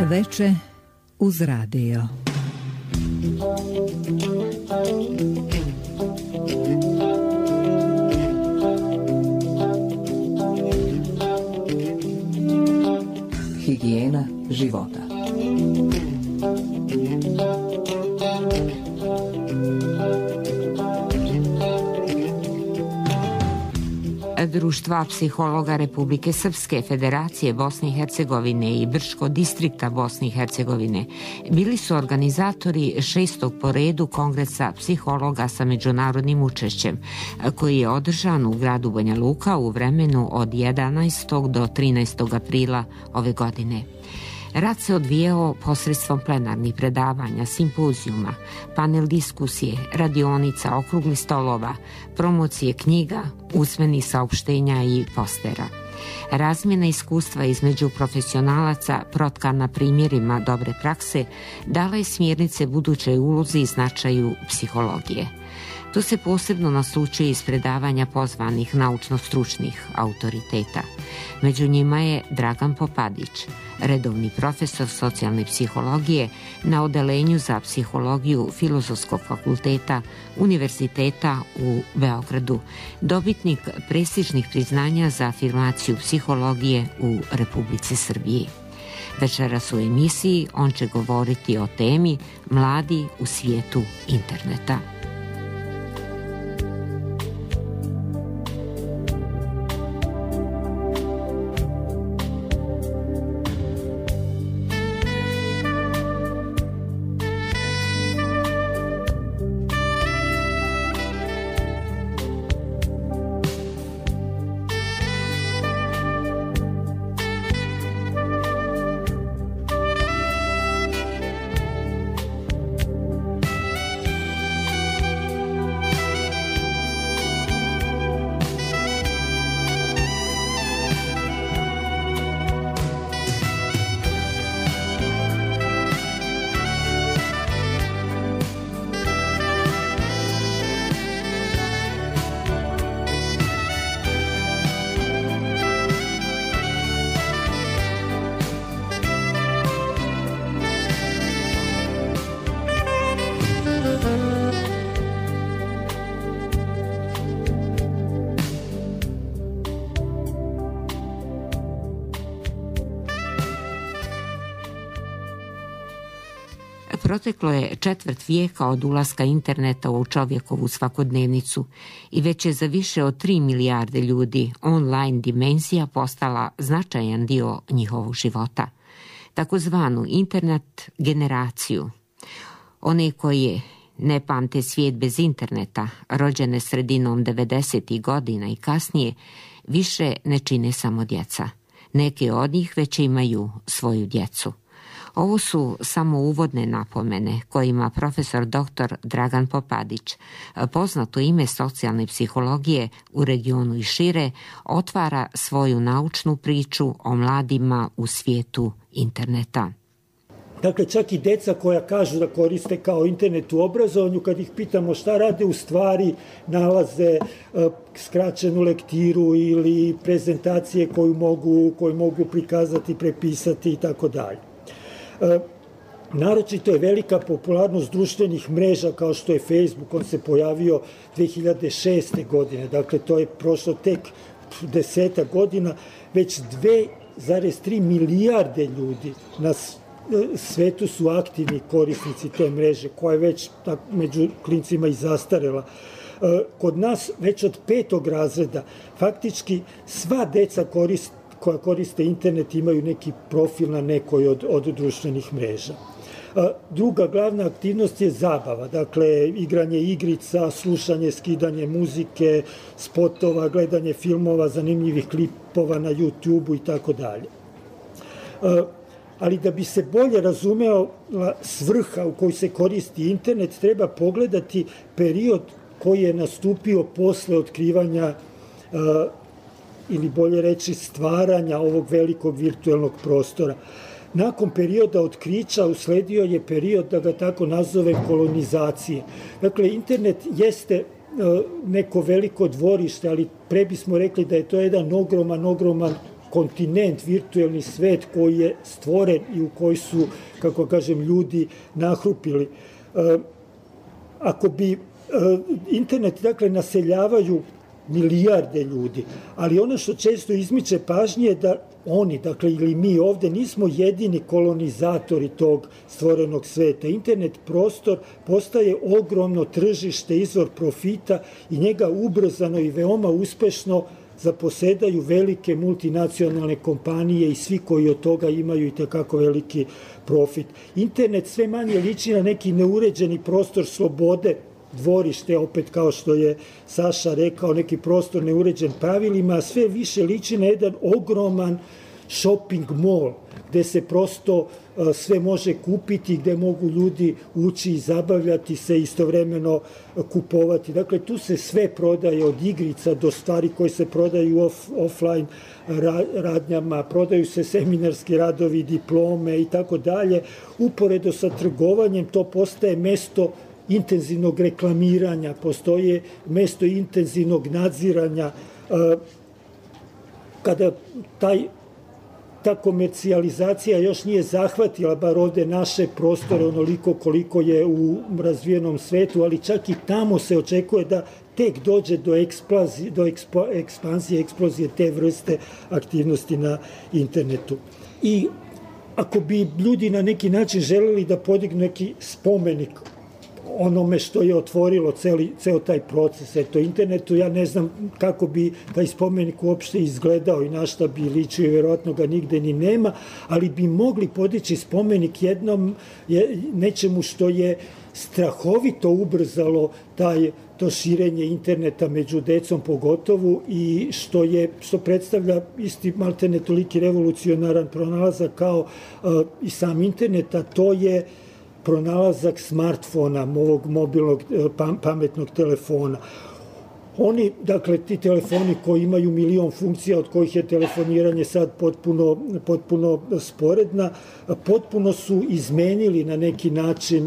Veče uz radio. Higijena života. Društva psihologa Republike Srpske, Federacije Bosne i Hercegovine i Brčkog distrikta Bosne i Hercegovine bili su organizatori 6. po redu Kongresa psihologa sa međunarodnim učešćem, koji je održan u gradu Banja Luka u vremenu od 11. do 13. aprila ove godine. Rad se odvijao posredstvom plenarnih predavanja, simpozijuma, panel diskusije, radionica, okruglih stolova, promocije knjiga, usmenih saopštenja i postera. Razmjena iskustva između profesionalaca, protkana primjerima dobre prakse, dala je smjernice budućoj ulozi i značaju psihologije. To se posebno naslučuje iz predavanja pozvanih naučno-stručnih autoriteta. Među njima je Dragan Popadić, redovni profesor socijalne psihologije na odelenju za psihologiju Filozofskog fakulteta Univerziteta u Beogradu, dobitnik prestižnih priznanja za afirmaciju psihologije u Republici Srbiji. Večeras u emisiji on će govoriti o temi Mladi u svijetu interneta. Proteklo je 1/4 vijeka od ulaska interneta u čovjekovu svakodnevnicu i već je za više od 3 milijarde ljudi online dimenzija postala značajan dio njihovog života. Takozvanu internet generaciju, one koje ne pamte svijet bez interneta, rođene sredinom 90. godina i kasnije, više ne čine samo djeca. Neke od njih već imaju svoju djecu. Ovo su samo uvodne napomene kojima profesor dr. Dragan Popadić, poznato ime socijalne psihologije u regionu i šire, otvara svoju naučnu priču o mladima u svijetu interneta. Dakle, čak i deca koja kažu da koriste kao internet u obrazovanju, kad ih pitamo šta rade, u stvari nalaze skraćenu lektiru ili prezentacije koju mogu prikazati, prepisati i tako dalje. Naročito je velika popularnost društvenih mreža kao što je Facebook. On se pojavio 2006. godine, dakle to je prošlo tek 10 godina, već 2,3 milijarde ljudi na svetu su aktivni korisnici te mreže, koja je već među klincima i zastarela. Kod nas već od 5. razreda faktički sva deca koja koriste internet imaju neki profil na nekoj od društvenih mreža. Druga glavna aktivnost je zabava, dakle igranje igrica, slušanje, skidanje muzike, spotova, gledanje filmova, zanimljivih klipova na YouTube-u i tako dalje. Ali da bi se bolje razumeo svrha u kojoj se koristi internet, treba pogledati period koji je nastupio posle otkrivanja ili bolje reći stvaranja ovog velikog virtualnog prostora. Nakon perioda otkrića usledio je period, da ga tako nazove, kolonizacije. Dakle, internet jeste neko veliko dvorište, ali pre bismo rekli da je to jedan ogroman kontinent, virtuelni svet koji je stvoren i u koji su, kako kažem, ljudi nahrupili. Ako bi internet, dakle, naseljavaju milijarde ljudi, ali ono što često izmiče pažnje je da oni, dakle, ili mi ovde, nismo jedini kolonizatori tog stvorenog sveta. Internet prostor postaje ogromno tržište, izvor profita i njega ubrzano i veoma uspešno zaposedaju velike multinacionalne kompanije i svi koji od toga imaju i tekako veliki profit. Internet sve manje liči na neki neuređeni prostor slobode, dvorište, opet kao što je Saša rekao, neki prostor neuređen pravilima, a sve više liči na jedan ogroman shopping mall, gde se prosto sve može kupiti, gde mogu ljudi ući i zabavljati se, istovremeno kupovati. Dakle, tu se sve prodaje, od igrica do stvari koje se prodaju offline radnjama, prodaju se seminarski radovi, diplome i tako dalje. Uporedo sa trgovanjem to postaje mesto intenzivnog reklamiranja, postoje mesto intenzivnog nadziranja. Kada ta komercijalizacija još nije zahvatila, bar ovde naše prostore, onoliko koliko je u razvijenom svetu, ali čak i tamo se očekuje da tek dođe do ekspanzije, eksplozije te vrste aktivnosti na internetu. I ako bi ljudi na neki način želeli da podignu neki spomenik onome što je otvorilo ceo taj proces, internetu, ja ne znam kako bi taj spomenik uopšte izgledao i na šta bi ličio, i verovatno ga nigde ni nema, ali bi mogli podići spomenik nečemu što je strahovito ubrzalo to širenje interneta među decom pogotovo i što predstavlja isti maltene toliki revolucionaran pronalazak kao i sam internet, a to je pronalazak smartfona, ovog mobilnog pametnog telefona. Oni, dakle, ti telefoni koji imaju milion funkcija, od kojih je telefoniranje sad potpuno sporedna, potpuno su izmenili na neki način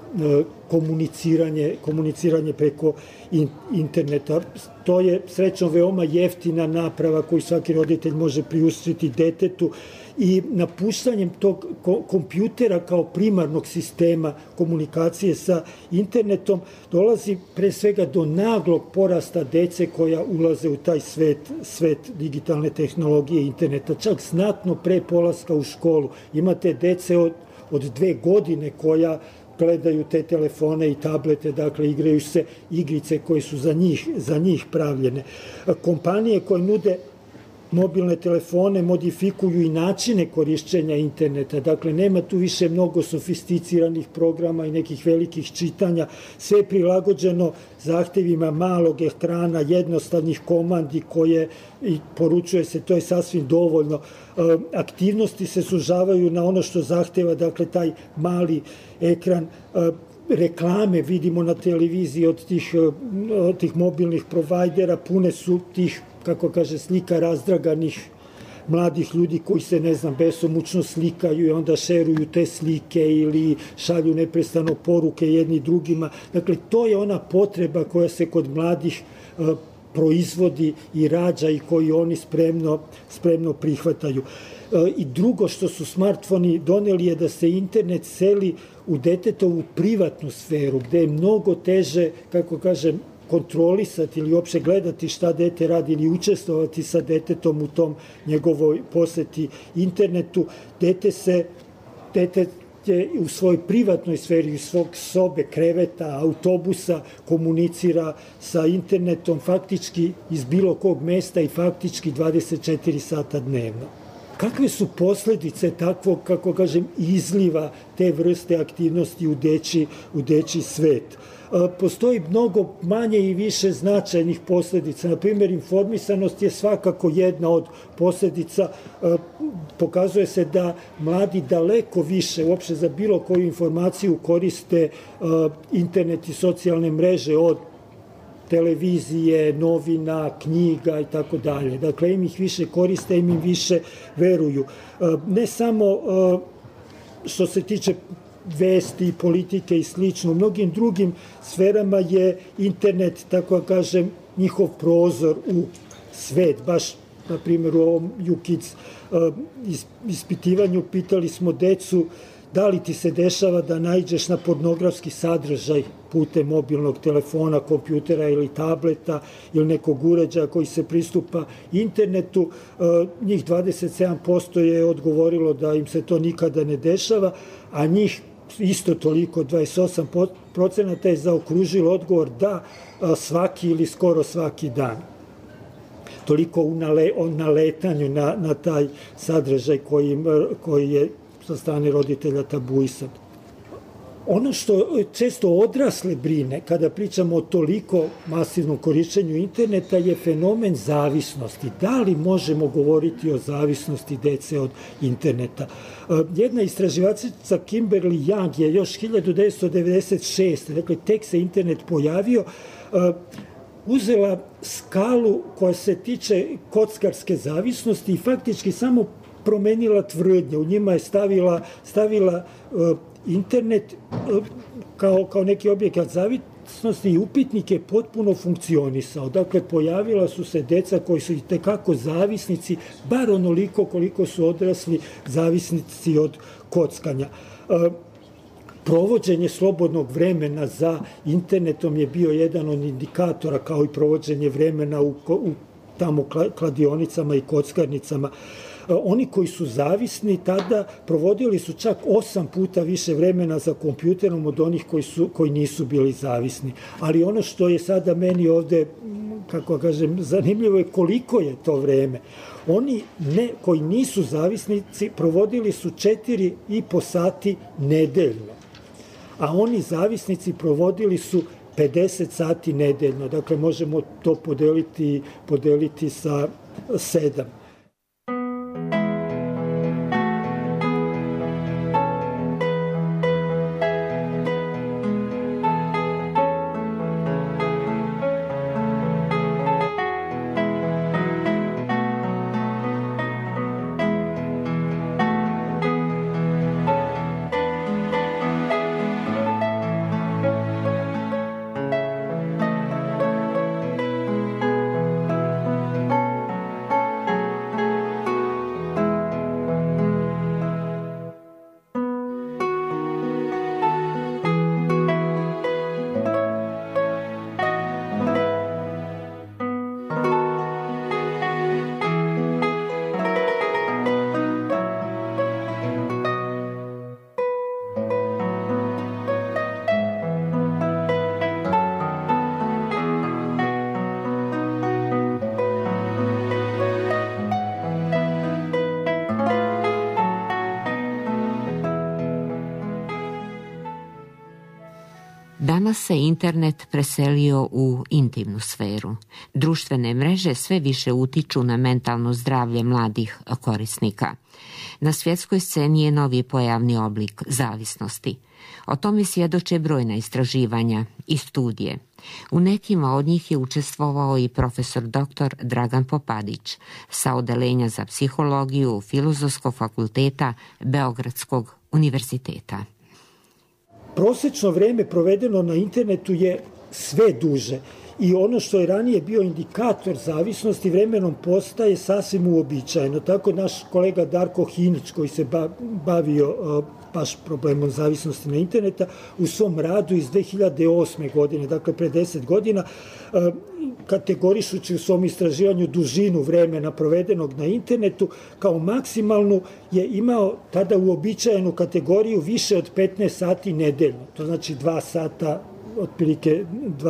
komuniciranje preko interneta. To je srećom veoma jeftina naprava koju svaki roditelj može priuštiti detetu i napuštanjem tog kompjutera kao primarnog sistema komunikacije sa internetom dolazi pre svega do naglog porasta dece koja ulaze u taj svet digitalne tehnologije interneta, čak znatno pre polaska u školu. Imate dece od 2 godine koja gledaju te telefone i tablete, dakle igraju se igrice koje su za njih pravljene. Kompanije koje nude mobilne telefone modifikuju i načine korišćenja interneta, dakle nema tu više mnogo sofisticiranih programa i nekih velikih čitanja, sve je prilagođeno zahtevima malog ekrana, jednostavnih komandi koje poručuje se, to je sasvim dovoljno. Aktivnosti se sužavaju na ono što zahteva, dakle taj mali ekran. Reklame vidimo na televiziji od tih mobilnih provajdera, pune su tih, kako kaže, slika razdraganih mladih ljudi koji se, ne znam, besomučno slikaju i onda šeruju te slike ili šalju neprestano poruke jedni drugima. Dakle, to je ona potreba koja se kod mladih proizvodi i rađa i koju oni spremno prihvataju. I drugo što su smartfoni doneli je da se internet seli u detetovu privatnu sferu, gde je mnogo teže, kako kažem, kontrolisati ili uopšte gledati šta dete radi ili učestvovati sa detetom u tom njegovoj poseti internetu. Dete je u svojoj privatnoj sferi, u svog sobe, kreveta, autobusa, komunicira sa internetom faktički iz bilo kog mesta i faktički 24 sata dnevno. Kakve su posledice takvog, kako kažem, izliva te vrste aktivnosti u dečiji svet? Postoji mnogo manje i više značajnih posledica. Na primjer, informisanost je svakako jedna od posledica. Pokazuje se da mladi daleko više, uopšte za bilo koju informaciju, koriste internet i socijalne mreže od televizije, novina, knjiga i tako dalje. Dakle, im ih više koriste, im više veruju. Ne samo što se tiče vesti, politike i slično. U mnogim drugim sferama je internet, tako da kažem, njihov prozor u svet. Baš na primjer u ovom YouKids ispitivanju pitali smo decu da li ti se dešava da naiđeš na pornografski sadržaj putem mobilnog telefona, kompjutera ili tableta ili nekog uređaja koji se pristupa internetu. Njih 27% je odgovorilo da im se to nikada ne dešava, a njih isto toliko, 28% je zaokružilo odgovor da svaki ili skoro svaki dan. Toliko o naletanju na taj sadržaj koji je sa strane roditelja tabuisan. Ono što često odrasle brine kada pričamo o toliko masivnom korišćenju interneta je fenomen zavisnosti. Da li možemo govoriti o zavisnosti dece od interneta? Jedna istraživačica Kimberly Young je još 1996. Dakle, tek se internet pojavio, uzela skalu koja se tiče kockarske zavisnosti i faktički samo promenila tvrdnje. U njima je stavila internet kao neki objekat zavisnosti i upitnik je potpuno funkcionisao. Dakle, pojavila su se deca koji su i tekako zavisnici, bar onoliko koliko su odrasli zavisnici od kockanja. Provođenje slobodnog vremena za internetom je bio jedan od indikatora, kao i provođenje vremena u tamo kladionicama i kockarnicama. Oni koji su zavisni tada provodili su čak 8 puta više vremena za kompjuterom od onih koji nisu bili zavisni. Ali ono što je sada meni ovde, kako kažem, zanimljivo je koliko je to vreme. Oni koji nisu zavisnici provodili su 4,5 sati nedeljno, a oni zavisnici provodili su 50 sati nedeljno. Dakle, možemo to podeliti sa 7. Danas se internet preselio u intimnu sferu. Društvene mreže sve više utiču na mentalno zdravlje mladih korisnika. Na svjetskoj sceni je novi pojavni oblik zavisnosti. O tome svjedoče brojna istraživanja i studije. U nekima od njih je učestvovao i profesor dr. Dragan Popadić sa Odeljenja za psihologiju Filozofskog fakulteta Beogradskog univerziteta. Prosečno vreme provedeno na internetu je sve duže i ono što je ranije bio indikator zavisnosti vremenom postaje sasvim uobičajeno. Tako naš kolega Darko Hinić, koji se bavio baš problemom zavisnosti na interneta, u svom radu iz 2008. godine, dakle pre 10 godina, kategorišući u svom istraživanju dužinu vremena provedenog na internetu, kao maksimalnu je imao tada uobičajenu kategoriju više od 15 sati nedeljno. To znači 2 sata, otprilike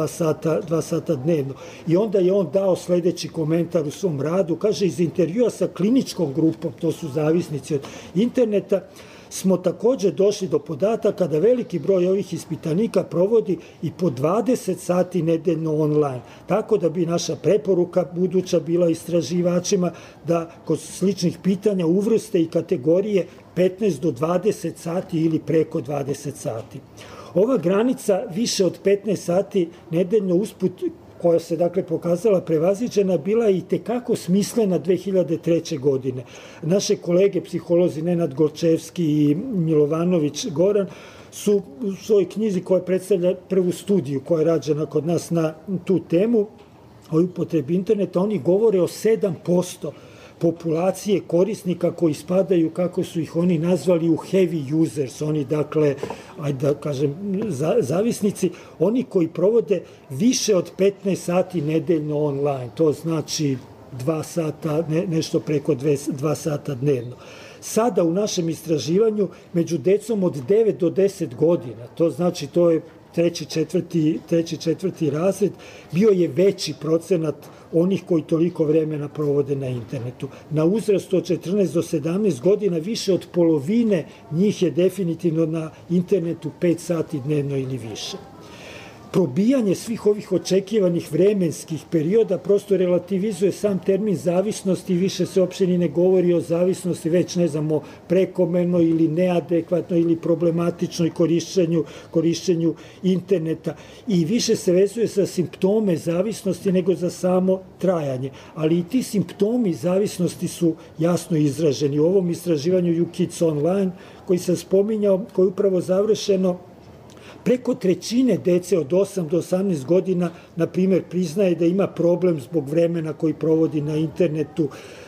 2 sata dnevno. I onda je on dao sledeći komentar u svom radu, kaže, iz intervjua sa kliničkom grupom, to su zavisnici od interneta, smo takođe došli do podataka da veliki broj ovih ispitanika provodi i po 20 sati nedeljno online. Tako da bi naša preporuka buduća bila istraživačima da kod sličnih pitanja uvrste i kategorije 15 do 20 sati ili preko 20 sati. Ova granica više od 15 sati nedeljno usput, koja se dakle pokazala prevaziđena, bila je i tekako smislena 2003. godine. Naše kolege psiholozi Nenad Golčevski i Milovanović Goran su u svojoj knjizi koja predstavlja prvu studiju koja je rađena kod nas na tu temu o upotrebi interneta, oni govore o 7% populacije korisnika koji spadaju, kako su ih oni nazvali, u heavy users, oni dakle, ajde da kažem, zavisnici, oni koji provode više od 15 sati nedeljno online, to znači 2 sata, nešto preko 2 sata dnevno. Sada u našem istraživanju među decom od 9 do 10 godina, to znači to je treći, četvrti razred, bio je veći procenat onih koji toliko vremena provode na internetu. Na uzrastu od 14 do 17 godina više od polovine njih je definitivno na internetu 5 sati dnevno ili više. Probijanje svih ovih očekivanih vremenskih perioda prosto relativizuje sam termin zavisnosti i više se uopšte ni ne govori o zavisnosti, već ne znam o prekomerno ili neadekvatno ili problematičnoj korišćenju interneta i više se vezuje za simptome zavisnosti nego za samo trajanje. Ali i ti simptomi zavisnosti su jasno izraženi. U ovom istraživanju YouKids Online koji sam spominjao, koji je upravo završeno, preko trećine dece od 8 do 18 godina, na primjer, priznaje da ima problem zbog vremena koji provodi na internetu,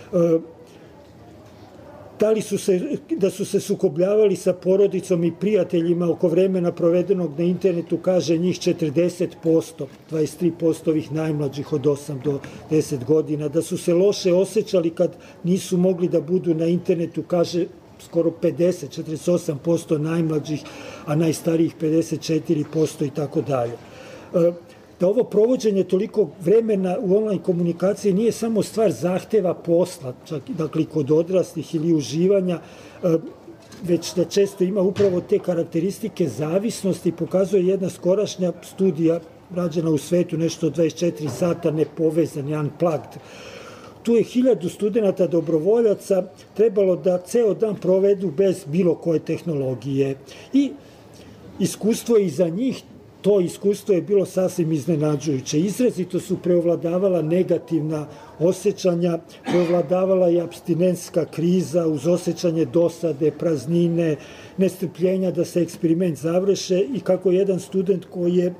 da su se sukobljavali sa porodicom i prijateljima oko vremena provedenog na internetu, kaže njih 40%, 23% ovih najmlađih od 8 do 10 godina, da su se loše osjećali kad nisu mogli da budu na internetu, kaže skoro 48% najmlađih, a najstarijih 54% i tako dalje. Da ovo provođenje toliko vremena u online komunikaciji nije samo stvar zahteva posla, čak dakle kod odraslih ili uživanja, već da često ima upravo te karakteristike zavisnosti, pokazuje jedna skorašnja studija rađena u svetu, nešto od 24 sata nepovezan, unplugged. Tu je 1000 studenta dobrovoljaca trebalo da ceo dan provedu bez bilo koje tehnologije. I iskustvo i za njih, to iskustvo je bilo sasvim iznenađujuće. Izrazito su preovladavala negativna osjećanja, preovladavala i apstinentska kriza uz osjećanje dosade, praznine, nestrpljenja da se eksperiment završe i kako jedan student koji je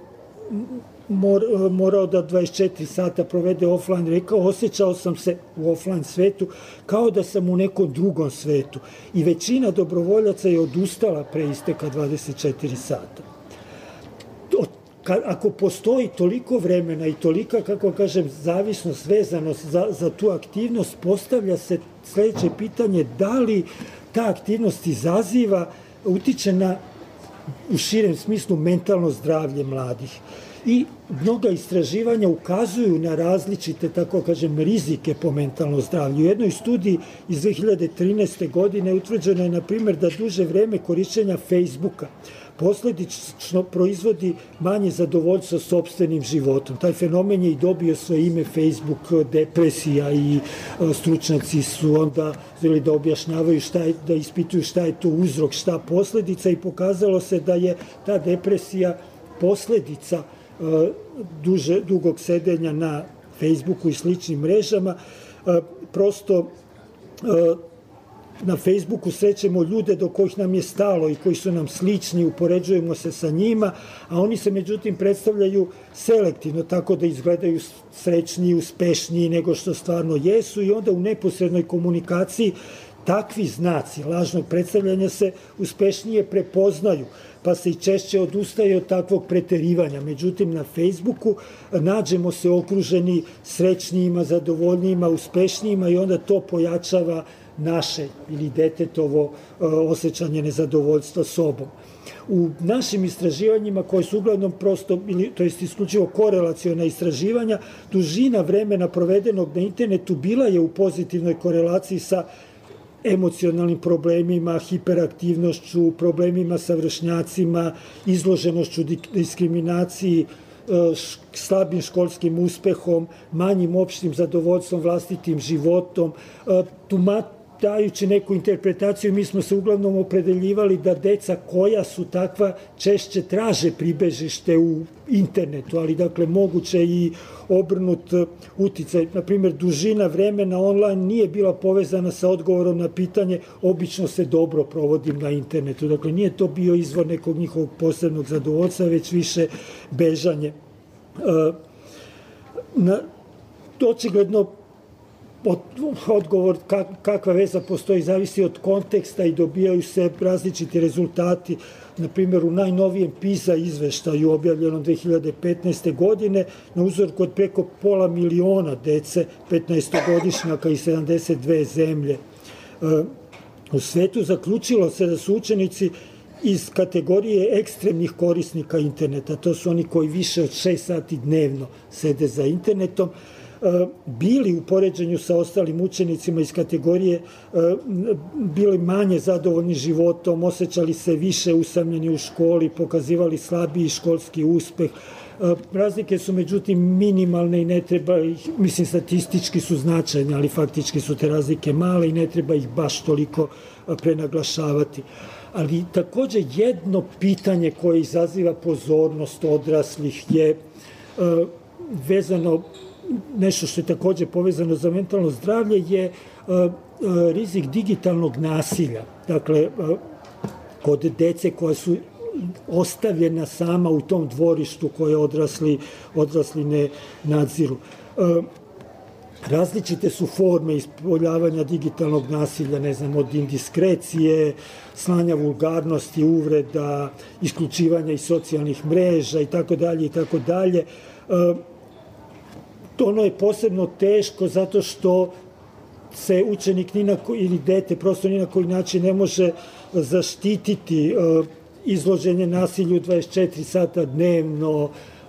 morao da 24 sata provede offline, rekao, osjećao sam se u offline svetu kao da sam u nekom drugom svetu. I većina dobrovoljaca je odustala pre isteka 24 sata. Ako postoji toliko vremena i tolika, kako kažem, zavisnost, vezanost za tu aktivnost, postavlja se sledeće pitanje, da li ta aktivnost izaziva, utiče na, u širem smislu, mentalno zdravlje mladih. I mnoga istraživanja ukazuju na različite, tako kažem, rizike po mentalno zdravlje. U jednoj studiji iz 2013. godine utvrđeno je, na primjer, da duže vreme korišćenja Facebooka posledično proizvodi manje zadovoljstva sopstvenim životom. Taj fenomen je i dobio svoje ime Facebook depresija i stručnjaci su onda želi da objašnjavaju da ispituju šta je to uzrok, šta posledica i pokazalo se da je ta depresija posledica dugog sedenja na Facebooku i sličnim mrežama. Prosto na Facebooku srećemo ljude do kojih nam je stalo i koji su nam slični, upoređujemo se sa njima, a oni se međutim predstavljaju selektivno, tako da izgledaju srećniji, uspešniji nego što stvarno jesu i onda u neposrednoj komunikaciji takvi znaci lažnog predstavljanja se uspešnije prepoznaju, pa se i češće odustaje od takvog preterivanja. Međutim, na Facebooku nađemo se okruženi srećnijima, zadovoljnijima, uspešnijima i onda to pojačava naše ili detetovo osjećanje nezadovoljstva sobom. U našim istraživanjima, koje su uglavnom prosto, to jest isključivo korelaciona istraživanja, dužina vremena provedenog na internetu bila je u pozitivnoj korelaciji sa emocionalnim problemima, hiperaktivnošću, problemima sa vršnjacima, izloženošću diskriminaciji, slabim školskim uspehom, manjim opštim zadovoljstvom vlastitim životom. Dajući neku interpretaciju, mi smo se uglavnom opredeljivali da deca koja su takva češće traže pribežište u internetu, ali dakle moguće i obrnut uticaj. Naprimjer, dužina vremena online nije bila povezana sa odgovorom na pitanje obično se dobro provodim na internetu. Dakle, nije to bio izvor nekog njihovog posebnog zadovoljstva, već više bežanje. Očigledno odgovor kakva veza postoji zavisi od konteksta i dobijaju se različiti rezultati. Na primjer, u najnovijem PISA izveštaju objavljenom 2015. godine na uzorku od preko 500 miliona dece, 15-godišnjaka i 72 zemlje. U svetu zaključilo se da su učenici iz kategorije ekstremnih korisnika interneta, to su oni koji više od 6 sati dnevno sede za internetom, bili u poređenju sa ostalim učenicima iz kategorije, bili manje zadovoljni životom, osjećali se više usamljeni u školi, pokazivali slabiji školski uspeh. Razlike su međutim minimalne i ne treba ih, mislim statistički su značajne, ali faktički su te razlike male i ne treba ih baš toliko prenaglašavati. Ali takođe jedno pitanje koje izaziva pozornost odraslih je vezano, nešto što je takođe povezano za mentalno zdravlje, je rizik digitalnog nasilja. Dakle, kod dece koja su ostavljena sama u tom dvorištu koje odrasli ne nadziru. Različite su forme ispoljavanja digitalnog nasilja, ne znam, od indiskrecije, slanja vulgarnosti, uvreda, isključivanja iz socijalnih mreža i tako dalje i tako dalje. Ono je posebno teško zato što se učenik ili dete prosto ni na koji način ne može zaštititi izloženje nasilju 24 sata dnevno,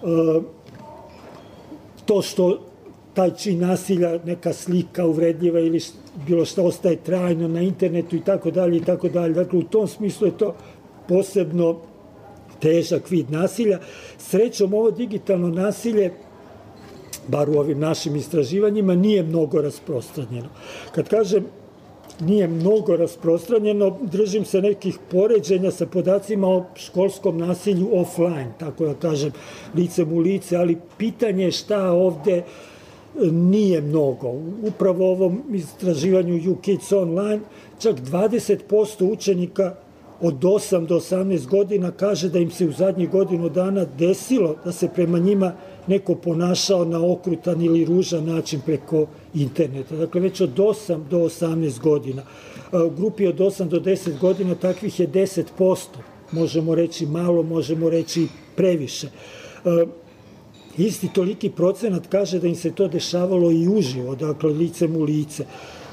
to što taj čin nasilja, neka slika uvredljiva ili bilo što ostaje trajno na internetu i tako dalje i tako dalje. Dakle, u tom smislu je to posebno težak vid nasilja. Srećom, ovo digitalno nasilje, bar u ovim našim istraživanjima, nije mnogo rasprostranjeno. Kad kažem nije mnogo rasprostranjeno, držim se nekih poređenja sa podacima o školskom nasilju offline, tako da kažem, licem u lice, ali pitanje je šta ovde nije mnogo. Upravo u ovom istraživanju YouKids Online čak 20% učenika od 8 do 18 godina kaže da im se u zadnjih godinu dana desilo da se prema njima neko ponašao na okrutan ili ružan način preko interneta. Dakle, već od 8 do 18 godina. U grupi od 8 do 10 godina takvih je 10%. Možemo reći malo, možemo reći previše. Isti toliki procenat kaže da im se to dešavalo i uživo, dakle, licem u lice.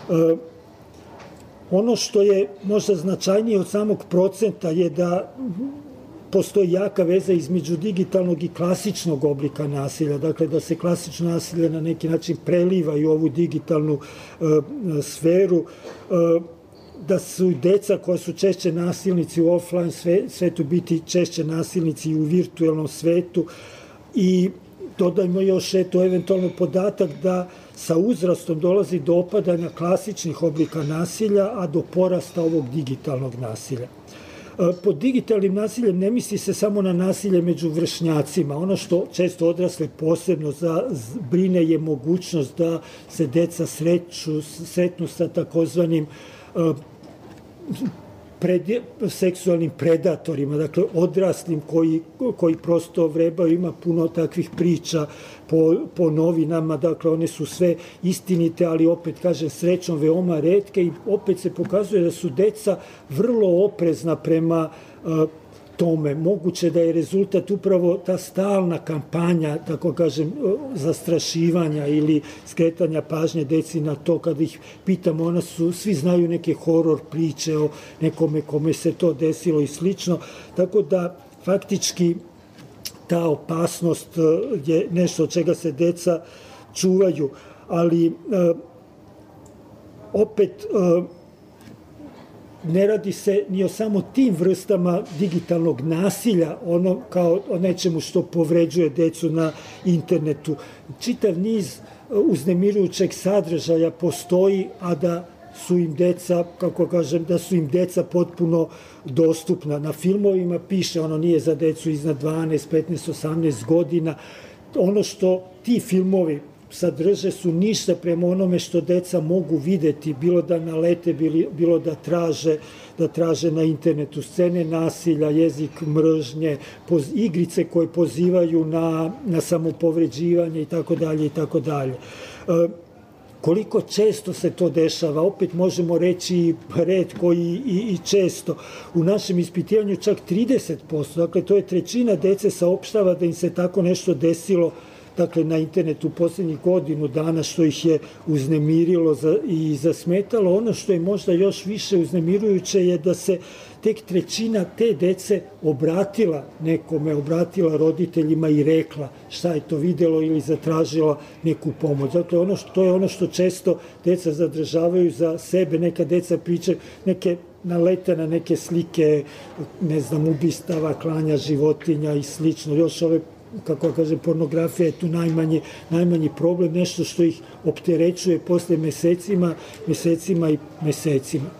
Ono što je možda značajnije od samog procenta je da postoji jaka veza između digitalnog i klasičnog oblika nasilja, dakle da se klasično nasilje na neki način preliva i u ovu digitalnu sferu, da su deca koja su češće nasilnici u offline svetu biti češće nasilnici i u virtualnom svetu. I dodajmo još eventualno podatak da sa uzrastom dolazi do opadanja klasičnih oblika nasilja, a do porasta ovog digitalnog nasilja. Pod digitalnim nasiljem ne misli se samo na nasilje među vršnjacima. Ono što često odrasle posebno brine je mogućnost da se deca sretnu sa takozvanim seksualnim predatorima, dakle odraslim koji prosto vrebaju. Ima puno takvih priča po novinama, dakle one su sve istinite, ali opet kažem srećom veoma retke i opet se pokazuje da su deca vrlo oprezna prema tome. Moguće da je rezultat upravo ta stalna kampanja, tako kažem, zastrašivanja ili skretanja pažnje deci na to. Kad ih pitamo, svi znaju neke horor priče o nekome kome se to desilo i slično, tako da faktički ta opasnost je nešto od čega se deca čuvaju, ali opet ne radi se ni o samo tim vrstama digitalnog nasilja, ono kao o nečemu što povređuje decu na internetu. Čitav niz uznemirujućeg sadržaja postoji, a da su im deca, kako kažem, da su im deca potpuno dostupna. Na filmovima piše, ono nije za decu iznad 12, 15, 18 godina. Ono što ti filmovi sadrže su ništa prema onome što deca mogu videti, bilo da nalete, bilo da traže na internetu scene nasilja, jezik mržnje, igrice koje pozivaju na samopovređivanje i tako dalje i tako dalje. Koliko često se to dešava, opet možemo reći retko i često. U našem ispitivanju čak 30%, dakle to je trećina dece saopštava da im se tako nešto desilo, dakle na internetu u posljednjih godinu dana, što ih je uznemirilo i zasmetalo. Ono što je možda još više uznemirujuće je da se tek trećina te dece obratila nekome, obratila roditeljima i rekla šta je to videlo ili zatražila neku pomoć. Dakle, to je ono što često deca zadržavaju za sebe. Neka deca pričaju, neke nalete na neke slike, ne znam, ubistava, klanja životinja i slično. Još ove, kako kaže, pornografija je tu najmanji problem, nešto što ih opterećuje posle mesecima i mesecima.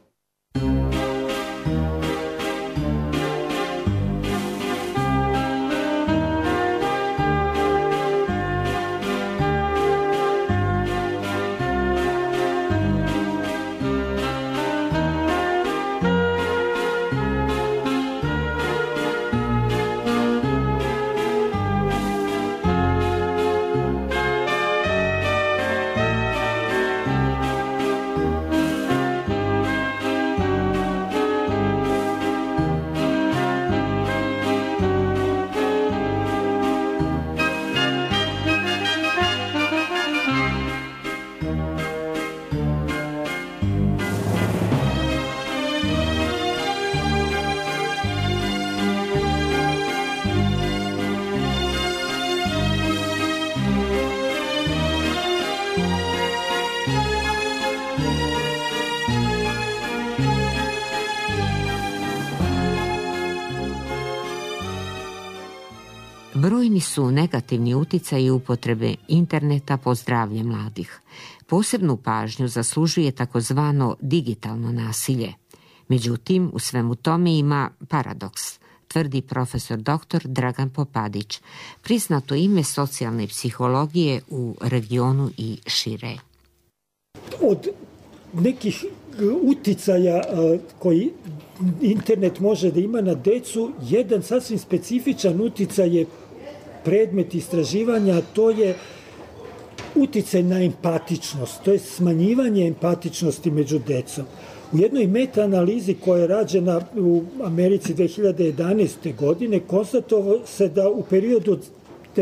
Brojni su negativni uticaji upotrebe interneta po zdravlje mladih. Posebnu pažnju zaslužuje takozvano digitalno nasilje. Međutim, u svemu tome ima paradoks, tvrdi profesor dr. Dragan Popadić, priznato ime socijalne psihologije u regionu i šire. Od nekih uticaja koji internet može da ima na decu, jedan sasvim specifičan uticaj je predmet istraživanja, a to je uticaj na empatičnost, to je smanjivanje empatičnosti među decom. U jednoj meta-analizi koja je rađena u Americi 2011. godine konstatovalo se da u periodu od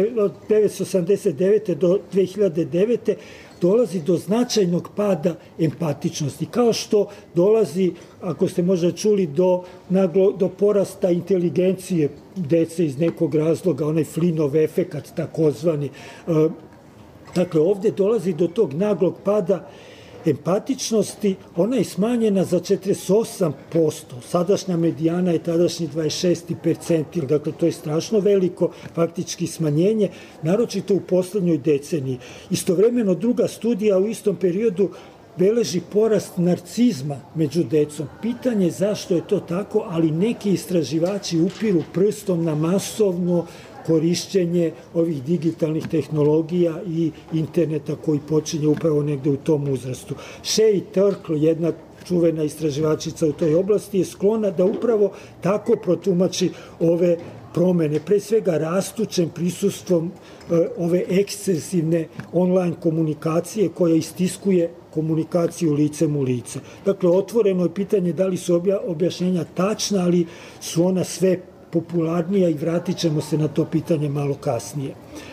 1989. do 2009. dolazi do značajnog pada empatičnosti. Kao što dolazi, ako ste možda čuli, do porasta inteligencije dece iz nekog razloga, onaj Flynnov efekat takozvani. Dakle, ovde dolazi do tog naglog pada empatičnosti, ona je smanjena za 48%. Sadašnja medijana je tadašnji 26 percentil, dakle to je strašno veliko faktički smanjenje, naročito u poslednjoj deceniji. Istovremeno druga studija u istom periodu beleži porast narcizma među decom. Pitanje je zašto je to tako, ali neki istraživači upiru prstom na masovno korišćenje ovih digitalnih tehnologija i interneta koji počinje upravo negde u tom uzrastu. Sherry Turkle, jedna čuvena istraživačica u toj oblasti, je sklona da upravo tako protumači ove promene, pre svega rastućem prisustvom ove ekscesivne online komunikacije koja istiskuje komunikaciju licem u lice. Dakle, otvoreno je pitanje da li su objašnjenja tačna, ali su ona sve popularnija i vratit ćemo se na to pitanje malo kasnije.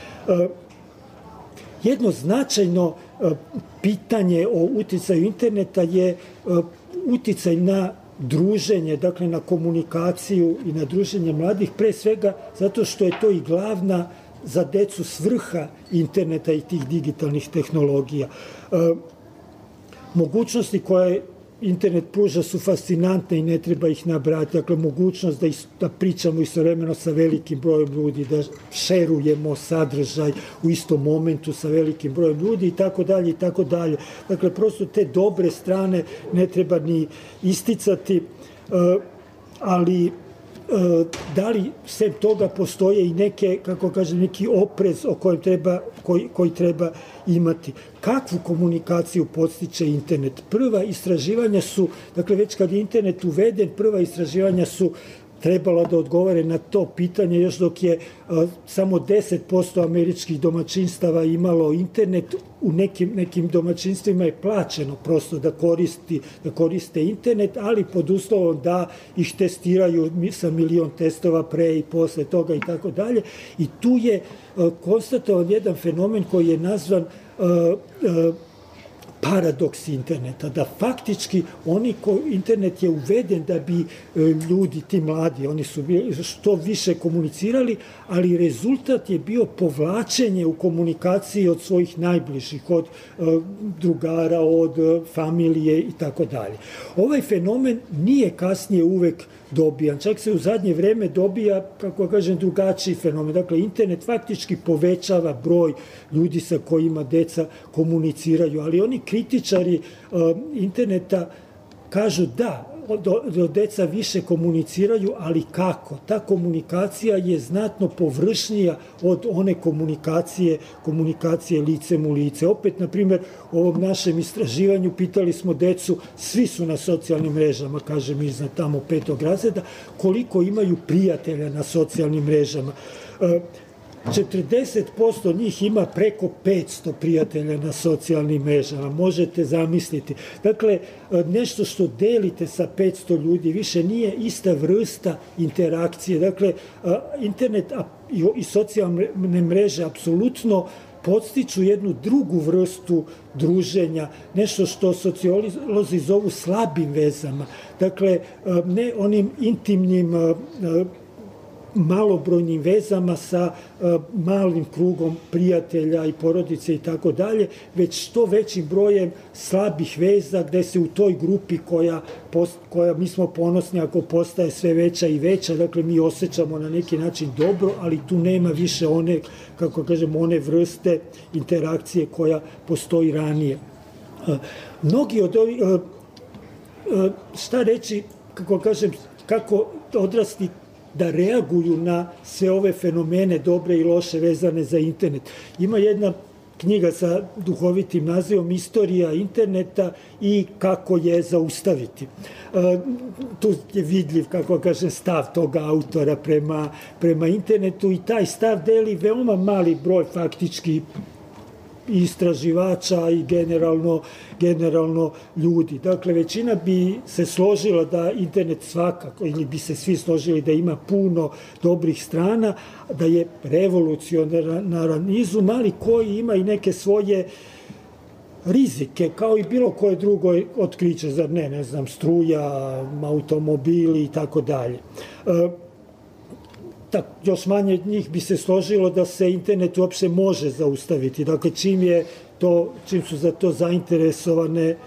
Jedno značajno pitanje o uticaju interneta je uticaj na druženje, dakle na komunikaciju i na druženje mladih, pre svega zato što je to i glavna za decu svrha interneta i tih digitalnih tehnologija. Mogućnosti koje internet pruža su fascinantne i ne treba ih nabrati. Dakle, mogućnost da pričamo istovremeno sa velikim brojem ljudi, da šerujemo sadržaj u istom momentu sa velikim brojem ljudi i tako dalje i tako dalje. Dakle, prosto te dobre strane ne treba ni isticati, ali da li sem toga postoje i neke, kako kažem, neki oprez koji treba imati. Kakvu komunikaciju podstiče internet? Prva istraživanja su, dakle već kad je internet uveden, prva istraživanja su trebala da odgovore na to pitanje, još dok je samo 10% američkih domaćinstava imalo internet, u nekim domaćinstvima je plaćeno prosto da koriste internet, ali pod uslovom da ih testiraju sa 1.000.000 testova pre i posle toga i tako dalje. I tu je konstatovan jedan fenomen koji je nazvan paradoks interneta, da faktički internet je uveden da bi ljudi, ti mladi, oni su što više komunicirali, ali rezultat je bio povlačenje u komunikaciji od svojih najbližih, od drugara, od familije i tako dalje. Ovaj fenomen nije kasnije uvek dobijan, čak se u zadnje vreme dobija, kako kažem, drugačiji fenomen. Dakle, internet faktički povećava broj ljudi sa kojima deca komuniciraju, ali oni kritičari interneta kažu da, deca više komuniciraju, ali kako? Ta komunikacija je znatno površnija od one komunikacije licem u lice. Opet, na primjer, u ovom našem istraživanju pitali smo decu, svi su na socijalnim mrežama, kažem iznad tamo 5. razreda, koliko imaju prijatelja na socijalnim mrežama. 40% njih ima preko 500 prijatelja na socijalnim mrežama, možete zamisliti. Dakle, nešto što delite sa 500 ljudi više nije ista vrsta interakcije. Dakle, internet i socijalne mreže apsolutno podstiču jednu drugu vrstu druženja, nešto što sociolozi zovu slabim vezama. Dakle, ne onim intimnim malobrojnim vezama sa malim krugom prijatelja i porodice i tako dalje, već što većim brojem slabih veza gde se u toj grupi koja mi smo ponosni ako postaje sve veća i veća, dakle mi osjećamo na neki način dobro, ali tu nema više one, kako kažem, one vrste interakcije koja postoji ranije. Mnogi od ovih, šta reći, kako kažem, kako odrasli da reaguju na sve ove fenomene dobre i loše vezane za internet. Ima jedna knjiga sa duhovitim nazivom Istorija interneta i kako je zaustaviti. Tu je vidljiv, kako kažem, stav toga autora prema internetu i taj stav deli veoma mali broj faktički istraživača i generalno ljudi. Dakle, većina bi se složila da internet svakako, ili bi se svi složili da ima puno dobrih strana, da je revolucionaran izum, ali koji ima i neke svoje rizike, kao i bilo koje drugo otkriće, zar ne znam, struja, automobili i tako dalje. Još manje njih bi se složilo da se internet uopšte može zaustaviti. Dakle, čim su za to zainteresovane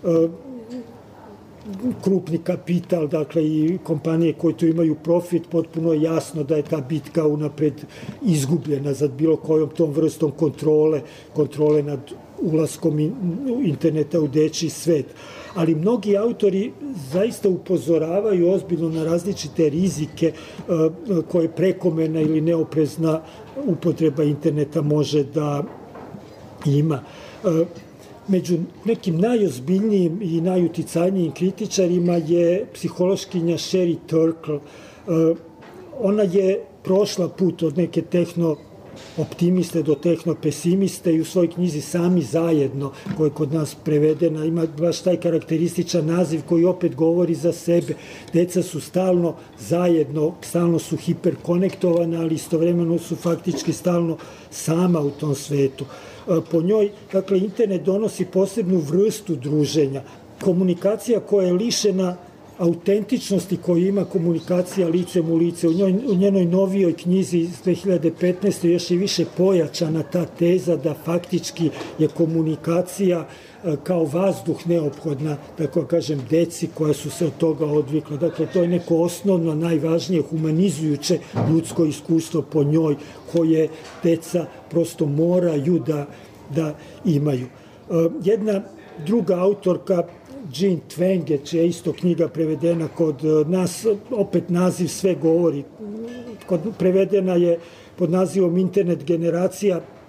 krupni kapital, dakle i kompanije koje tu imaju profit, potpuno je jasno da je ta bitka unapred izgubljena za bilo kojom tom vrstom kontrole nad ulaskom interneta u dečiji svet. Ali mnogi autori zaista upozoravaju ozbiljno na različite rizike koje prekomerna ili neoprezna upotreba interneta može da ima. Među nekim najozbiljnijim i najuticajnijim kritičarima je psihološkinja Sherry Turkle. Ona je prošla put od neke optimiste do tehnopesimiste i u svojoj knjizi Sami zajedno, koja je kod nas prevedena, ima baš taj karakterističan naziv koji opet govori za sebe. Deca su stalno zajedno, stalno su hiperkonektovane, ali istovremeno su faktički stalno sama u tom svetu. Po njoj, dakle, internet donosi posebnu vrstu druženja. Komunikacija koja je lišena autentičnosti koju ima komunikacija licem u lice. U njenoj novijoj knjizi iz 2015. još je više pojačana ta teza da faktički je komunikacija kao vazduh neophodna, tako kažem, deci koja su se od toga odvikla. Dakle, to je neko osnovno, najvažnije, humanizujuće ljudsko iskustvo po njoj, koje deca prosto moraju da imaju. Jedna druga autorka, Jean Twenge, čija je isto knjiga prevedena kod nas, opet naziv sve govori. Prevedena je pod nazivom Internet generacija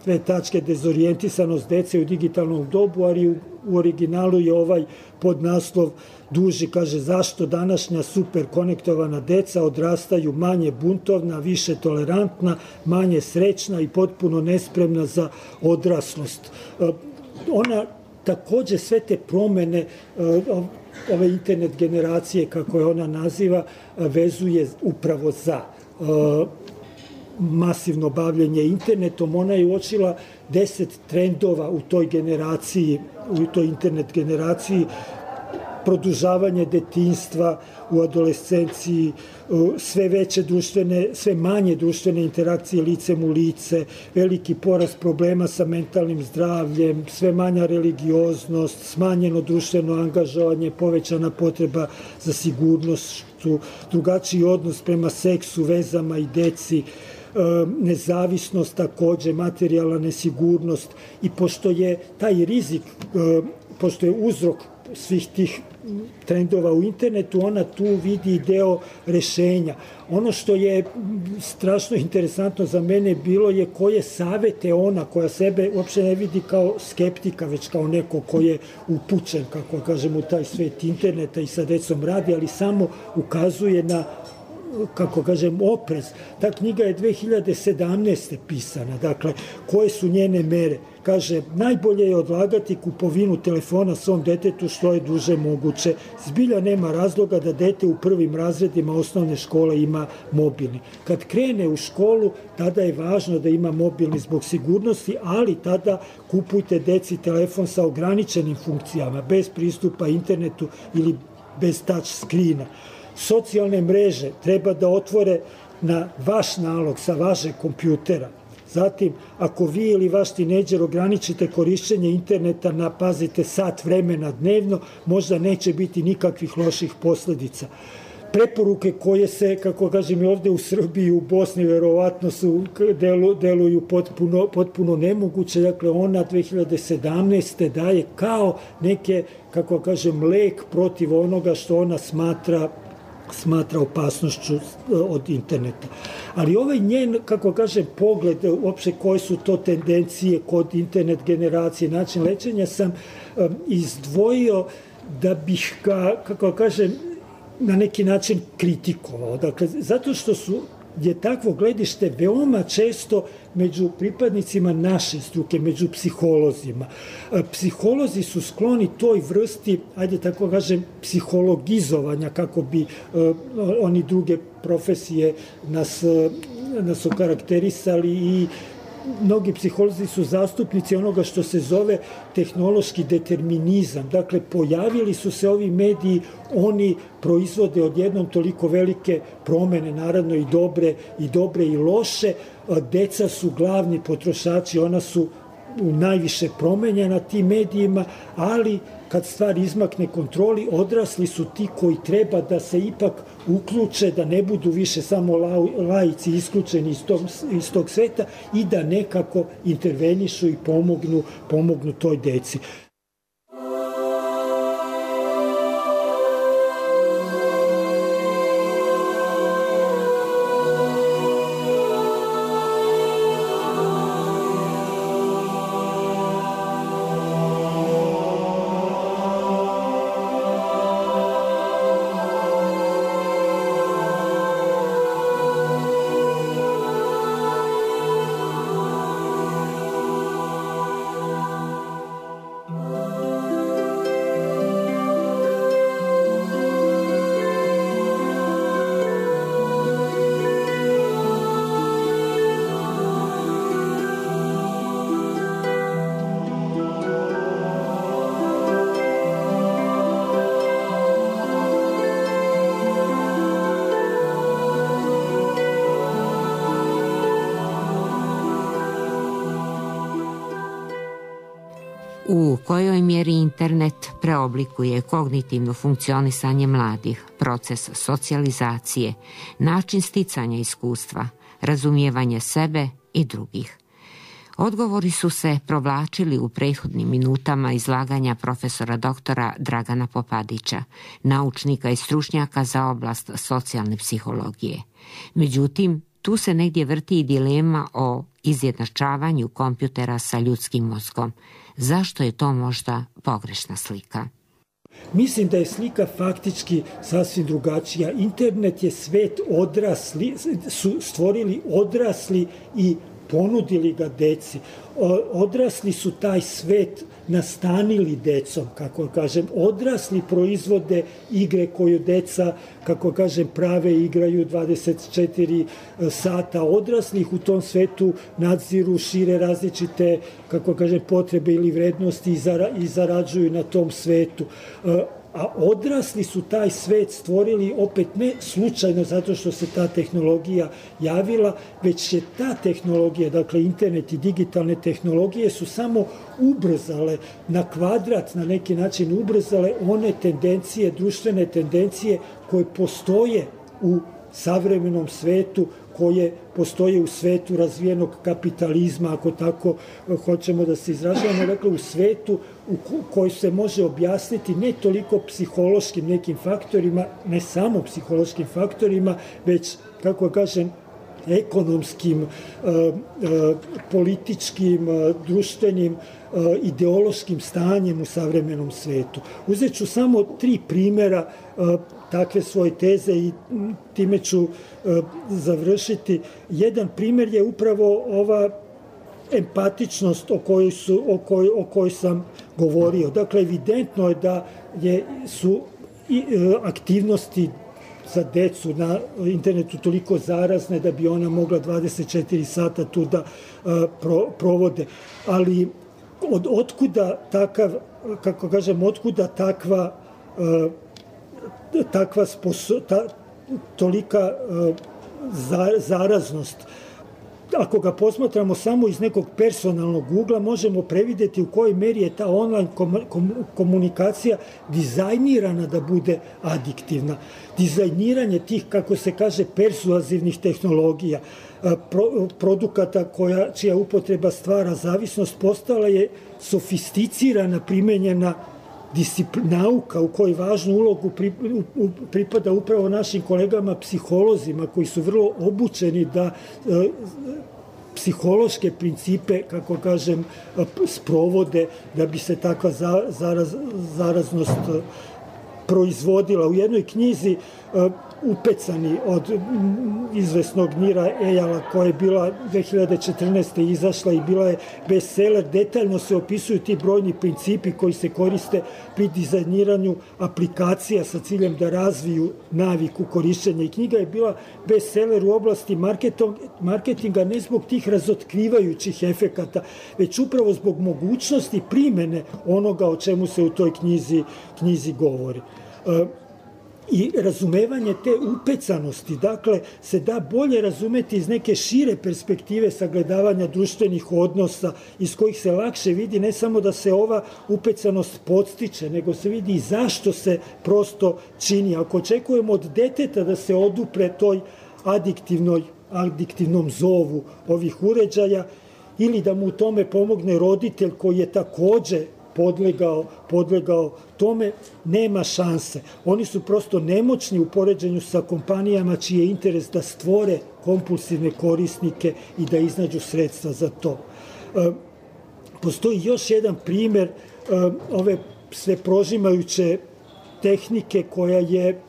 dve tačke dezorijentisanost dece u digitalnom dobu, ali u originalu je ovaj podnaslov duži, kaže zašto današnja superkonektovana deca odrastaju manje buntovna, više tolerantna, manje srećna i potpuno nespremna za odraslost. Ona takođe sve te promene ove internet generacije, kako je ona naziva, vezuje upravo za masivno bavljenje internetom. Ona je uočila 10 trendova u toj generaciji, u toj internet generaciji: produžavanje detinjstva u adolescenciji, sve manje društvene interakcije licem u lice, veliki porast problema sa mentalnim zdravljem, sve manja religioznost, smanjeno društveno angažovanje, povećana potreba za sigurnošću, drugačiji odnos prema seksu, vezama i deci, nezavisnost takođe, materijalna nesigurnost. I pošto je taj rizik, pošto je uzrok svih tih trendova u internetu, ona tu vidi deo rešenja. Ono što je strašno interesantno za mene bilo je koje savete ona, koja sebe uopšte ne vidi kao skeptika, već kao neko ko je upućen, kako kažem, u taj svet interneta i sa decom radi, ali samo ukazuje na, kako kažem, oprez. Ta knjiga je 2017. pisana. Dakle, koje su njene mere? Kaže, najbolje je odlagati kupovinu telefona svom detetu što je duže moguće. Zbilja nema razloga da dete u prvim razredima osnovne škole ima mobilni. Kad krene u školu, tada je važno da ima mobilni zbog sigurnosti, ali tada kupujte deci telefon sa ograničenim funkcijama, bez pristupa internetu ili bez touch screena. Socijalne mreže treba da otvore na vaš nalog sa vašeg kompjutera. Zatim, ako vi ili vaš tinejdžer ograničite korišćenje interneta na, pazite, sat vremena dnevno, možda neće biti nikakvih loših posledica. Preporuke koje se, kako kažem, ovde u Srbiji i u Bosni verovatno deluju potpuno nemoguće. Dakle, ona 2017. daje kao neke, kako kažem, lek protiv onoga što ona smatra opasnošću od interneta. Ali ovaj njen, kako kažem, pogled, uopšte koje su to tendencije kod internet generacije, način lečenja, sam izdvojio da bih ga, kako kažem, na neki način kritikovao. Dakle, zato što je takvo gledište veoma često među pripadnicima naše struke, među psiholozima. Psiholozi su skloni toj vrsti, ajde tako kažem, psihologizovanja, kako bi oni druge profesije nas okarakterisali, i mnogi psiholozi su zastupnici onoga što se zove tehnološki determinizam. Dakle, pojavili su se ovi mediji, oni proizvode odjednom toliko velike promene, naravno i dobre i loše. Deca su glavni potrošači, ona su najviše promenjena tim medijima, ali kad stvar izmakne kontroli, odrasli su ti koji treba da se ipak uključe, da ne budu više samo laici isključeni iz tog sveta i da nekako intervenišu i pomognu toj deci. U kojoj mjeri internet preoblikuje kognitivno funkcionisanje mladih, proces socijalizacije, način sticanja iskustva, razumijevanje sebe i drugih. Odgovori su se provlačili u prethodnim minutama izlaganja profesora doktora Dragana Popadića, naučnika i stručnjaka za oblast socijalne psihologije. Međutim, tu se negdje vrti i dilema o izjednačavanju kompjutera sa ljudskim mozgom. Zašto je to možda pogrešna slika? Mislim da je slika faktički sasvim drugačija. Internet je svet odrasli, su stvorili odrasli i ponudili ga deci. Odrasli su taj svet nastanili decom, kako kažem. Odrasli proizvode igre koju deca, kako kažem, prave, igraju 24 sata. Odrasli ih u tom svetu nadziru, šire različite, kako kažem, potrebe ili vrednosti i zarađuju na tom svetu. A odrasli su taj svet stvorili opet ne slučajno zato što se ta tehnologija javila, već je ta tehnologija, dakle internet i digitalne tehnologije su samo ubrzale na kvadrat, na neki način ubrzale one tendencije, društvene tendencije koje postoje u savremenom svetu, koje postoje u svetu razvijenog kapitalizma, ako tako hoćemo da se izražavamo, dakle u svetu u koji se može objasniti ne toliko psihološkim nekim faktorima, ne samo psihološkim faktorima, već, kako kažem, ekonomskim, političkim, društvenim, ideološkim stanjem u savremenom svetu. Uzet ću samo 3 primjera takve svoje teze i time ću završiti. Jedan primjer je upravo ova empatičnost o kojoj sam govorio. Dakle, evidentno je da su aktivnosti za decu na internetu toliko zarazne da bi ona mogla 24 sata tu da provode. Ali otkuda takav, kako kažem, otkuda takva tolika zaraznost? Ako ga posmatramo samo iz nekog personalnog ugla, možemo prevideti u kojoj meri je ta online komunikacija dizajnirana da bude adiktivna. Dizajniranje tih, kako se kaže, persuazivnih tehnologija, produkata čija upotreba stvara zavisnost, postala je sofisticirana, primenjena nauka u kojoj važnu ulogu pripada upravo našim kolegama psiholozima koji su vrlo obučeni da psihološke principe, kako kažem, sprovode da bi se takva zaraznost proizvodila. U jednoj knjizi Upecani od izvesnog Nira Eyala, koja je bila 2014. izašla i bila je bestseller, detaljno se opisuju ti brojni principi koji se koriste pri dizajniranju aplikacija sa ciljem da razviju naviku korišćenja. I knjiga je bila bestseller u oblasti marketinga ne zbog tih razotkrivajućih efekata, već upravo zbog mogućnosti primene onoga o čemu se u toj knjizi govori. I razumevanje te upecanosti, dakle, se da bolje razumeti iz neke šire perspektive sagledavanja društvenih odnosa, iz kojih se lakše vidi ne samo da se ova upecanost podstiče, nego se vidi i zašto se prosto čini. Ako očekujemo od deteta da se odupre toj adiktivnom zovu ovih uređaja, ili da mu u tome pomogne roditelj koji je takođe podlegao tome, nema šanse. Oni su prosto nemoćni u poređenju sa kompanijama čiji je interes da stvore kompulsivne korisnike i da iznađu sredstva za to. Postoji još jedan primer ove sve prožimajuće tehnike koja je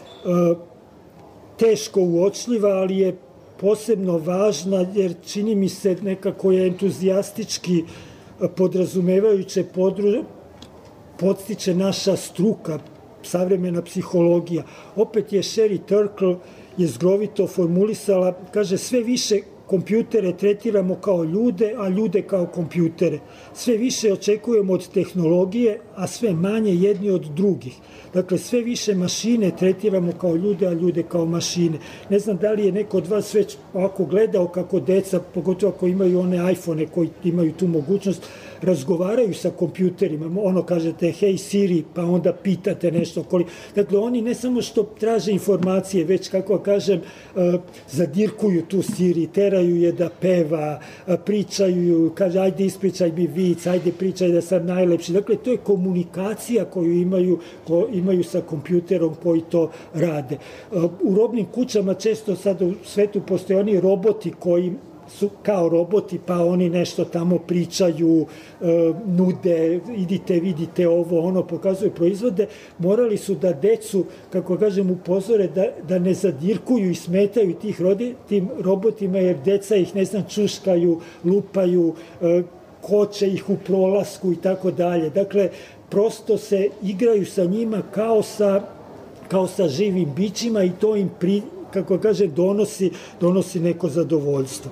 teško uočljiva, ali je posebno važna jer čini mi se nekako je entuzijastički podrazumevajuće podstiče naša struka, savremena psihologija. Opet je Sherry Turkle jezgrovito formulisala, kaže, sve više kompjutere tretiramo kao ljude, a ljude kao kompjutere. Sve više očekujemo od tehnologije, a sve manje jedni od drugih. Dakle, sve više mašine tretiramo kao ljude, a ljude kao mašine. Ne znam da li je neko od vas već ovako gledao kako deca, pogotovo ako imaju one iPhone koji imaju tu mogućnost, razgovaraju sa kompjuterima. Ono kažete, hej Siri, pa onda pitate nešto. Dakle, oni ne samo što traže informacije, već, kako kažem, zadirkuju tu Siri, teraju je da peva, pričaju, kaže, ajde ispričaj mi vic, ajde pričaj da sam najlepši. Dakle, to je komunikacija koju imaju sa kompjuterom koji to rade. U robnim kućama često sad u svetu postoje oni roboti koji su kao roboti, pa oni nešto tamo pričaju, nude, idite, vidite ovo, ono, pokazuju proizvode, morali su da decu, kako kažem, upozore da ne zadirkuju i smetaju tim robotima, jer deca ih, ne znam, čuškaju, lupaju, koče ih u prolasku i tako dalje. Dakle, prosto se igraju sa njima kao sa živim bićima i to im kako kažem, donosi neko zadovoljstvo.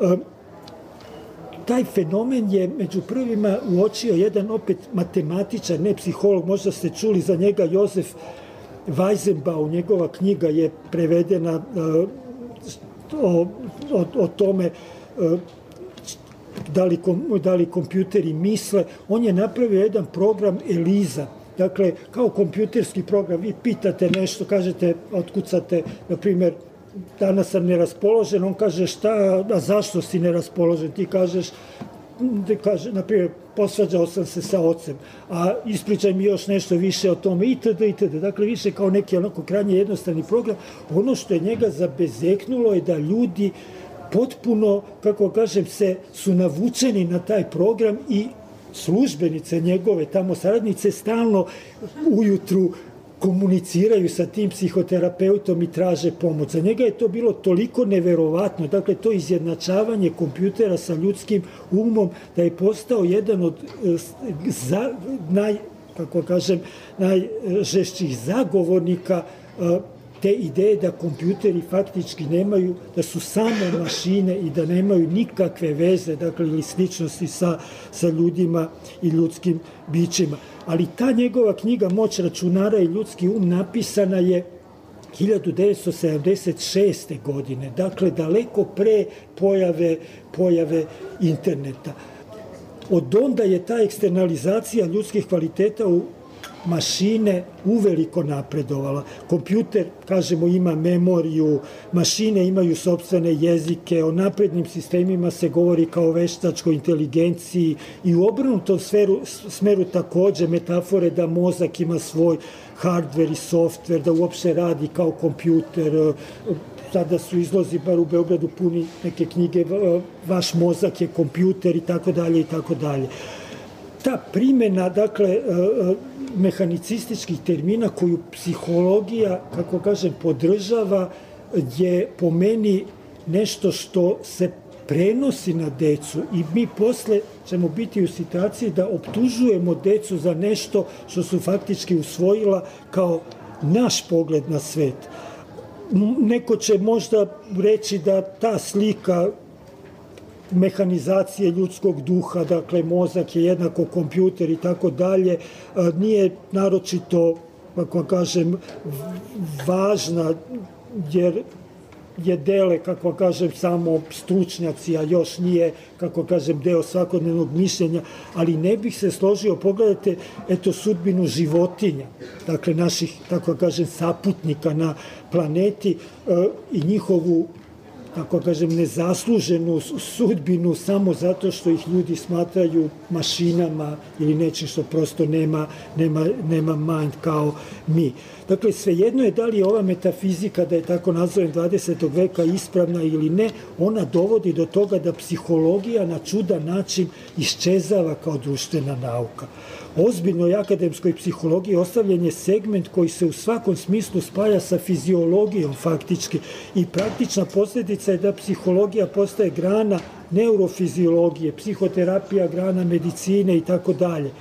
Taj fenomen je među prvima uočio jedan opet matematičar, ne psiholog, možda ste čuli za njega, Josef Weizenbaum, njegova knjiga je prevedena o tome da li kompjuteri misle. On je napravio jedan program ELIZA. Dakle, kao kompjuterski program, vi pitate nešto, kažete, otkucate, na primjer, danas sam neraspoložen, on kaže a zašto si neraspoložen? Ti kažeš, na primjer, posvađao sam se sa ocem, a ispričaj mi još nešto više o tome, itd., itd. Dakle, više kao neki onako krajnje jednostavni program. Ono što je njega zabezeknulo je da ljudi potpuno, kako kažem, su navučeni na taj program i službenice njegove, tamo saradnice, stalno ujutru komuniciraju sa tim psihoterapeutom i traže pomoć. Za njega je to bilo toliko neverovatno, dakle to izjednačavanje kompjutera sa ljudskim umom, da je postao jedan od najžešćih zagovornika te ideje da kompjuteri faktički nemaju, da su samo mašine i da nemaju nikakve veze, dakle, ili sličnosti sa ljudima i ljudskim bićima. Ali ta njegova knjiga Moć računara i ljudski um napisana je 1976. godine, dakle, daleko pre pojave interneta. Od onda je ta eksternalizacija ljudskih kvaliteta u mašine uveliko napredovala. Kompjuter, kažemo, ima memoriju, mašine imaju sopstvene jezike, o naprednim sistemima se govori kao o veštačkoj inteligenciji i u obrnutom smeru takođe metafore da mozak ima svoj hardver i softver, da uopšte radi kao kompjuter. Sada su izlozi, bar u Beogradu, puni neke knjige, vaš mozak je kompjuter i tako dalje i tako dalje. Ta primjena, dakle, mehanicističkih termina koju psihologija, kako kažem, podržava, je po meni nešto što se prenosi na decu i mi posle ćemo biti u situaciji da optužujemo decu za nešto što su faktički usvojila kao naš pogled na svet. Neko će možda reći da ta slika mehanizacije ljudskog duha, dakle mozak je jednako kompjuter i tako dalje, nije naročito, kako kažem, važna, jer je dele, kako kažem, samo stručnjaci, a još nije, kako kažem, deo svakodnevnog mišljenja, ali ne bih se složio, pogledajte, sudbinu životinja, dakle naših, tako kažem, saputnika na planeti i njihovu, kako kažem, nezasluženu sudbinu samo zato što ih ljudi smatraju mašinama ili nečim što prosto nema mind kao mi. Dakle, svejedno je da li je ova metafizika, da je tako nazovem, 20. veka ispravna ili ne, ona dovodi do toga da psihologija na čudan način iščezava kao društvena nauka. Ozbiljnoj akademskoj psihologiji ostavljen je segment koji se u svakom smislu spaja sa fiziologijom faktički i praktična posljedica je da psihologija postaje grana neurofiziologije, psihoterapija, grana medicine i tako dalje.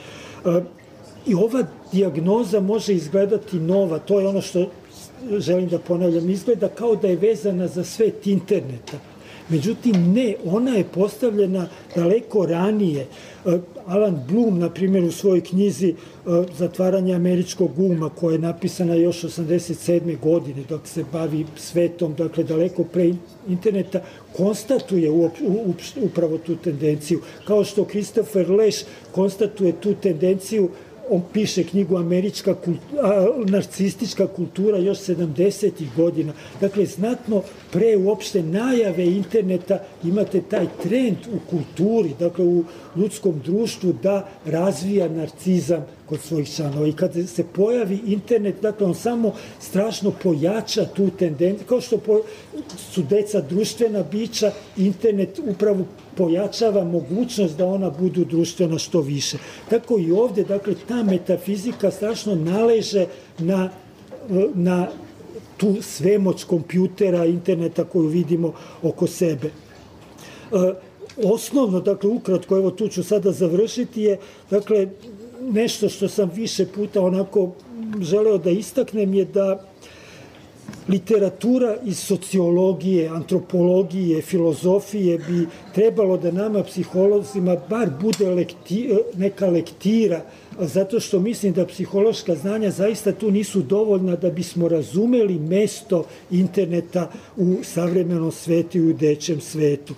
I ova dijagnoza može izgledati nova, to je ono što želim da ponavljam, izgleda kao da je vezana za svet interneta. Međutim, ne, ona je postavljena daleko ranije. Alan Bloom, na primjer, u svojoj knjizi Zatvaranje američkog uma, koja je napisana još 87. godine, dok se bavi svetom, dakle, daleko pre interneta, konstatuje upravo tu tendenciju. Kao što Christopher Lasch konstatuje tu tendenciju on piše knjigu Narcistička kultura još 70. godina. Dakle, znatno pre uopšte najave interneta imate taj trend u kulturi, dakle u ljudskom društvu da razvija narcizam kod svojih članova. I kad se pojavi internet, dakle on samo strašno pojača tu tendenciju, kao što su deca društvena bića, internet upravo pojačava mogućnost da ona budu društvena što više. Tako i ovde, dakle, ta metafizika strašno naleže na tu svemoć kompjutera, interneta koju vidimo oko sebe. Osnovno, dakle, ukratko, evo tu ću sada završiti, je, dakle, nešto što sam više puta onako želeo da istaknem je da literatura iz sociologije, antropologije, filozofije bi trebalo da nama psiholozima bar bude neka lektira, zato što mislim da psihološka znanja zaista tu nisu dovoljna da bismo razumeli mesto interneta u savremenom svetu i u dečjem svetu.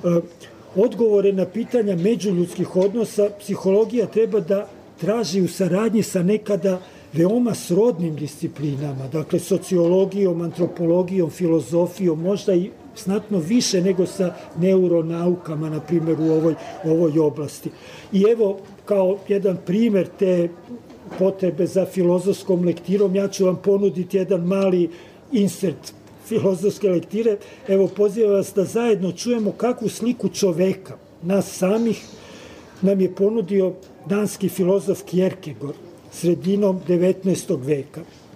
Odgovore na pitanja međuljudskih odnosa psihologija treba da traži u saradnji sa nekada veoma srodnim disciplinama, dakle sociologijom, antropologijom, filozofijom, možda i znatno više nego sa neuronaukama, na primjer u ovoj oblasti. I evo, kao jedan primer te potrebe za filozofskom lektirom, ja ću vam ponuditi jedan mali insert filozofske lektire. Evo, pozivam vas da zajedno čujemo kakvu sliku čoveka, nas samih, nam je ponudio danski filozof Kierkegaard sredinom 19. veka.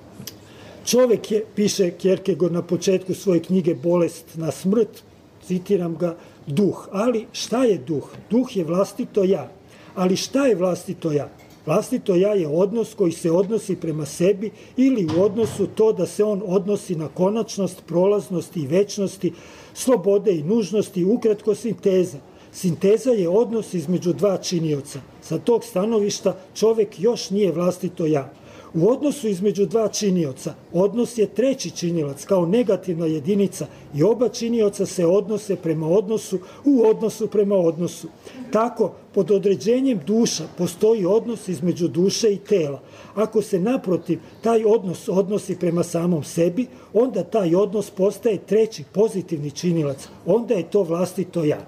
Čovek je, piše Kierkegaard na početku svoje knjige Bolest na smrt, citiram ga, duh. Ali šta je duh? Duh je vlastito ja. Ali šta je vlastito ja? Vlastito ja je odnos koji se odnosi prema sebi ili u odnosu to da se on odnosi na konačnost, prolaznosti i večnosti, slobode i nužnosti, ukratko sinteza. Sinteza je odnos između dva činioca. Sa tog stanovišta čovek još nije vlastito ja. U odnosu između dva činioca odnos je treći činilac kao negativna jedinica i oba činioca se odnose prema odnosu u odnosu prema odnosu. Tako, pod određenjem duša postoji odnos između duše i tela. Ako se naprotiv taj odnos odnosi prema samom sebi, onda taj odnos postaje treći pozitivni činilac. Onda je to vlastito ja.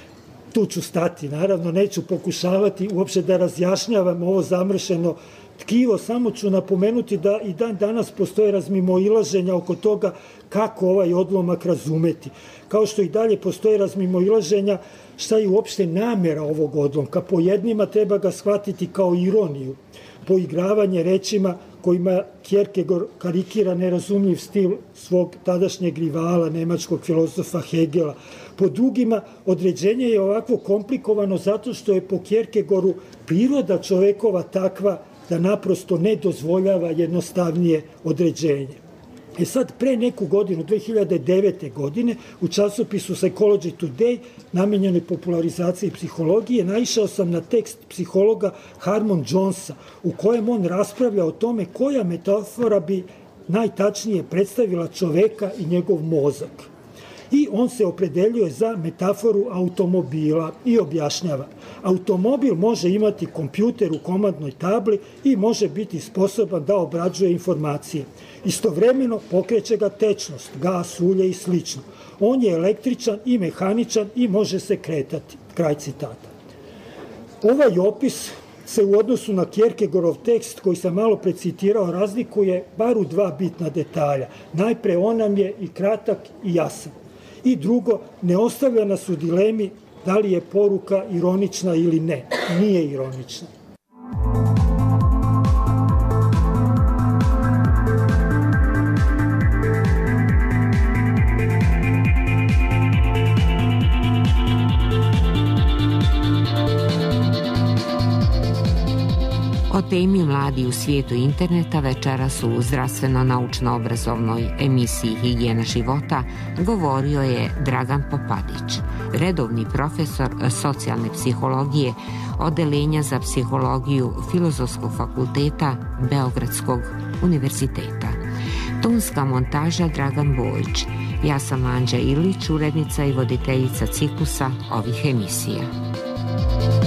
Tu ću stati, naravno, neću pokušavati uopšte da razjašnjavam ovo zamršeno tkivo, samo ću napomenuti da i dan danas postoje razmimoilaženja oko toga kako ovaj odlomak razumeti. Kao što i dalje postoje razmimoilaženja šta je uopšte namera ovog odlomka. Po jednima treba ga shvatiti kao ironiju, poigravanje rečima kojima Kierkegaard karikira nerazumljiv stil svog tadašnjeg rivala, nemačkog filozofa Hegela. Po drugima, određenje je ovako komplikovano zato što je po Kierkegaardu priroda čovekova takva da naprosto ne dozvoljava jednostavnije određenje. Sad, pre neku godinu, 2009. godine, u časopisu Psychology Today, namenjenoj popularizaciji psihologije, naišao sam na tekst psihologa Harmon Jonesa, u kojem on raspravlja o tome koja metafora bi najtačnije predstavila čoveka i njegov mozak. I on se opredeljuje za metaforu automobila i objašnjava. Automobil može imati kompjuter u komandnoj tabli i može biti sposoban da obrađuje informacije. Istovremeno pokreće ga tečnost, gas, ulje i slično. On je električan i mehaničan i može se kretati. Kraj citata. Ovaj opis se u odnosu na Kierkegaardov tekst koji sam malo precitirao razlikuje bar u dva bitna detalja. Najpre, on nam je i kratak i jasan. I drugo, ne ostavlja nas u dilemi da li je poruka ironična ili ne. Nije ironična. O temi Mladi u svijetu interneta večeras u zdravstveno-naučno-obrazovnoj emisiji Higijena života govorio je Dragan Popadić, redovni profesor socijalne psihologije Odeljenja za psihologiju Filozofskog fakulteta Beogradskog univerziteta. Tonska montaža Dragan Bojić. Ja sam Anđa Ilić, urednica i voditeljica ciklusa ovih emisija.